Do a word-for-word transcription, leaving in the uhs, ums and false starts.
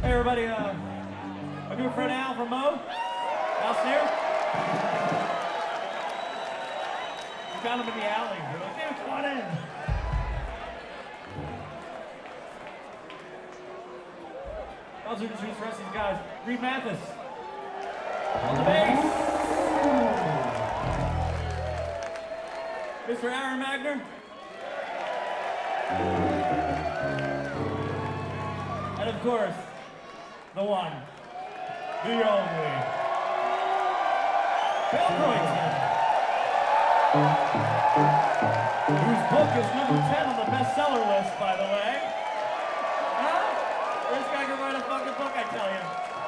Hey everybody, uh, my good friend Al from Mo, Al Sneer. We found him in the alley. We're like, dude, come on in. I'll also introduce the rest of these guys. Reed Mathis on the bass. Mister Aaron Magner. And of course, the one, the only, Bill Croyton, whose book is number ten on the bestseller list, by the way. Huh? This guy can write a fucking book, I tell you.